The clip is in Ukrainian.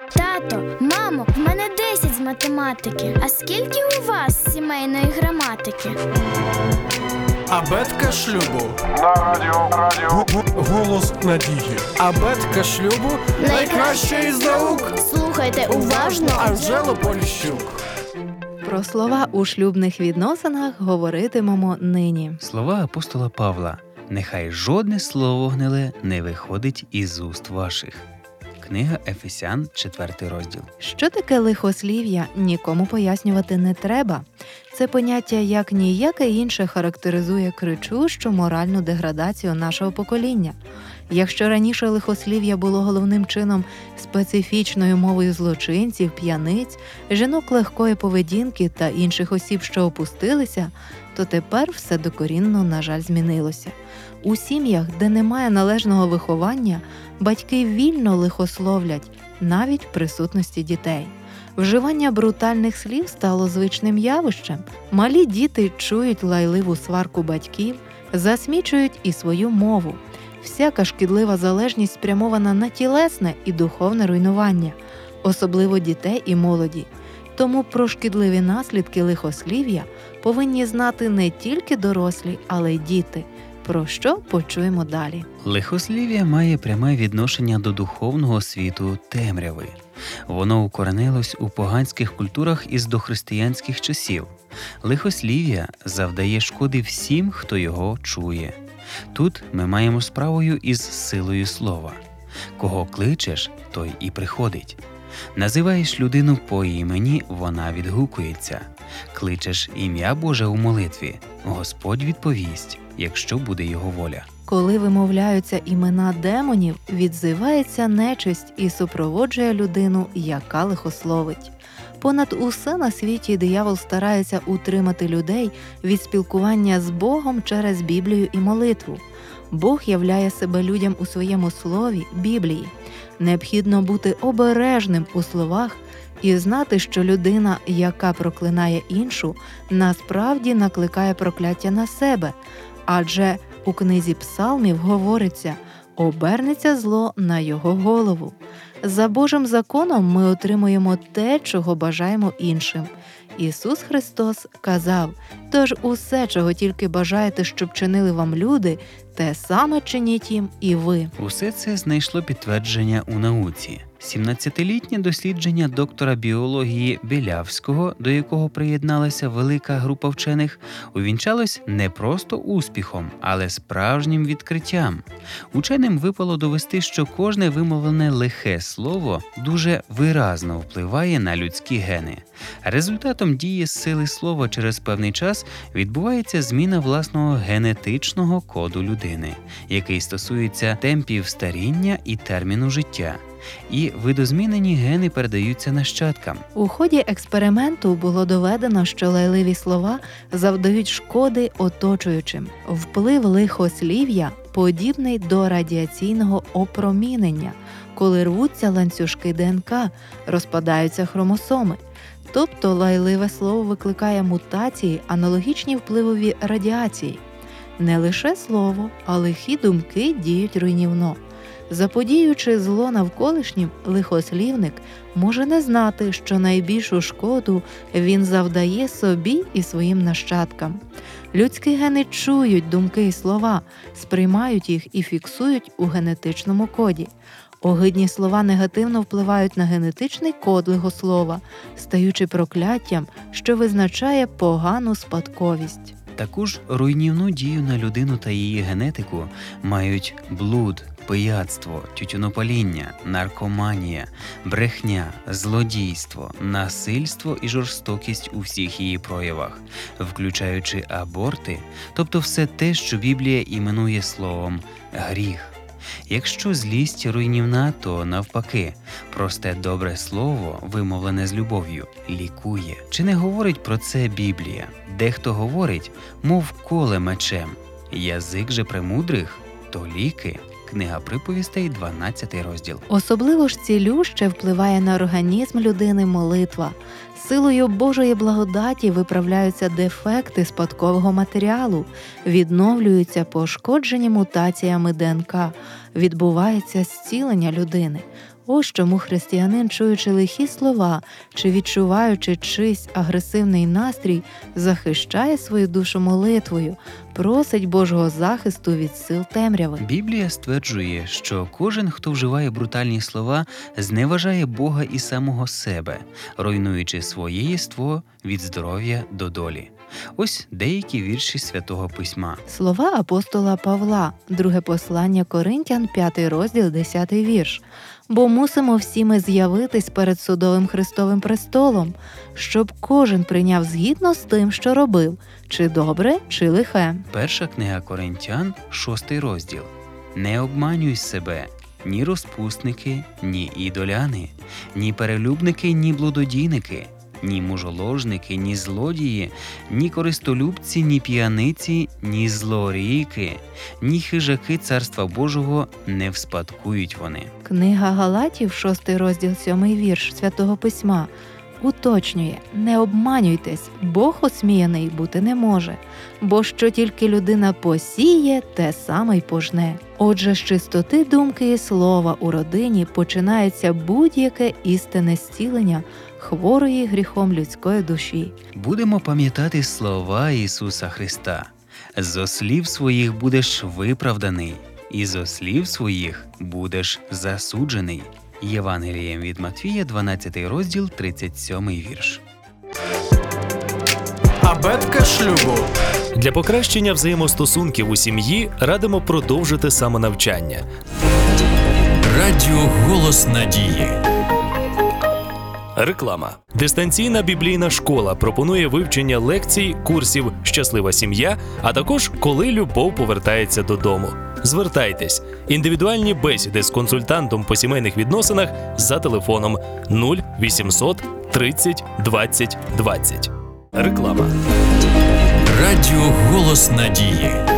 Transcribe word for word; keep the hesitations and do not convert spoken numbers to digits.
Тато, мамо, в мене десять з математики. А скільки у вас сімейної граматики? Абетка шлюбу. На радіо, радіо. Г- Голос надії. Абетка шлюбу найкраща із наук. Слухайте уважно. Анжела Поліщук. Про слова у шлюбних відносинах говоритимемо нині. Слова апостола Павла: «Нехай жодне слово гниле не виходить із уст ваших». Книга Ефесян, четвертий розділ. Що таке лихослів'я, нікому пояснювати не треба. Це поняття як ніяке інше характеризує кричущу моральну деградацію нашого покоління. Якщо раніше лихослів'я було головним чином специфічною мовою злочинців, п'яниць, жінок легкої поведінки та інших осіб, що опустилися, то тепер все докорінно, на жаль, змінилося. У сім'ях, де немає належного виховання, батьки вільно лихословлять, навіть в присутності дітей. Вживання брутальних слів стало звичним явищем. Малі діти чують лайливу сварку батьків, засмічують і свою мову. Всяка шкідлива залежність спрямована на тілесне і духовне руйнування, особливо дітей і молоді. Тому про шкідливі наслідки лихослів'я повинні знати не тільки дорослі, але й діти. Про що почуємо далі. Лихослів'я має пряме відношення до духовного світу темряви. Воно укоренилось у поганських культурах із дохристиянських часів. Лихослів'я завдає шкоди всім, хто його чує. Тут ми маємо справою із силою слова. Кого кличеш, той і приходить. Називаєш людину по імені, вона відгукується. Кличеш ім'я Боже у молитві, Господь відповість, якщо буде його воля. Коли вимовляються імена демонів, відзивається нечисть і супроводжує людину, яка лихословить. Понад усе на світі диявол старається утримати людей від спілкування з Богом через Біблію і молитву. Бог являє себе людям у своєму слові, Біблії. Необхідно бути обережним у словах і знати, що людина, яка проклинає іншу, насправді накликає прокляття на себе. Адже у книзі Псалмів говориться «обернеться зло на його голову». За Божим законом ми отримуємо те, чого бажаємо іншим. Ісус Христос казав: «Тож усе, чого тільки бажаєте, щоб чинили вам люди, те саме чиніть їм і ви». Усе це знайшло підтвердження у науці. сімнадцятилітнє дослідження доктора біології Білявського, до якого приєдналася велика група вчених, увінчалось не просто успіхом, але справжнім відкриттям. Ученим випало довести, що кожне вимовлене лихе слово дуже виразно впливає на людські гени. Результатом дії сили слова через певний час відбувається зміна власного генетичного коду людини, який стосується темпів старіння і терміну життя. І видозмінені гени передаються нащадкам. У ході експерименту було доведено, що лайливі слова завдають шкоди оточуючим. Вплив лихослів'я подібний до радіаційного опромінення, коли рвуться ланцюжки ДНК, розпадаються хромосоми. Тобто лайливе слово викликає мутації, аналогічні впливові радіації. Не лише слово, а лихі думки діють руйнівно. Заподіюючи зло навколишнім, лихослівник може не знати, що найбільшу шкоду він завдає собі і своїм нащадкам. Людські гени чують думки і слова, сприймають їх і фіксують у генетичному коді. Огидні слова негативно впливають на генетичний код лихослова, стаючи прокляттям, що визначає погану спадковість. Таку ж руйнівну дію на людину та її генетику мають блуд, пияцтво, тютюнопаління, наркоманія, брехня, злодійство, насильство і жорстокість у всіх її проявах, включаючи аборти, тобто все те, що Біблія іменує словом «гріх». Якщо злість руйнівна, то навпаки, просте добре слово, вимовлене з любов'ю, лікує. Чи не говорить про це Біблія? Дехто говорить, мов коле мечем. Язик же премудрих, то ліки. Книга приповістей, дванадцятий розділ. Особливо ж цілюще впливає на організм людини молитва. Силою Божої благодаті виправляються дефекти спадкового матеріалу, відновлюються пошкоджені мутаціями ДНК, відбувається зцілення людини. Ось чому християнин, чуючи лихі слова чи відчуваючи чийсь агресивний настрій, захищає свою душу молитвою, просить Божого захисту від сил темряви. Біблія стверджує, що кожен, хто вживає брутальні слова, зневажає Бога і самого себе, руйнуючи своє єство від здоров'я до долі. Ось деякі вірші Святого Письма. Слова апостола Павла, друге послання Коринтян, п'ятий розділ, десятий вірш. «Бо мусимо всі ми з'явитись перед судовим Христовим престолом, щоб кожен прийняв згідно з тим, що робив, чи добре, чи лихе». Перша книга Коринтян, шостий розділ. «Не обманюй себе, ні розпусники, ні ідоляни, ні перелюбники, ні блудодійники, ні мужоложники, ні злодії, ні користолюбці, ні п'яниці, ні злорійки, ні хижаки Царства Божого не вспадкують вони». Книга Галатів, шостий розділ, сьомий вірш Святого Письма уточнює: «Не обманюйтесь, Бог осміяний бути не може, бо що тільки людина посіє, те саме й пожне». Отже, з чистоти думки і слова у родині починається будь-яке істинне зцілення хворої гріхом людської душі. Будемо пам'ятати слова Ісуса Христа. «Зо слів своїх будеш виправданий, і зо слів своїх будеш засуджений». Євангелієм від Матвія, дванадцятий розділ, тридцять сьомий вірш. Абетка шлюбу. Для покращення взаємостосунків у сім'ї радимо продовжити самонавчання. Радіо «Голос надії». Реклама. Дистанційна біблійна школа пропонує вивчення лекцій, курсів «Щаслива сім'я», а також «Коли любов повертається додому». Звертайтесь. Індивідуальні бесіди з консультантом по сімейних відносинах за телефоном нуль вісімсот тридцять двадцять двадцять. Реклама. Радіо «Голос надії».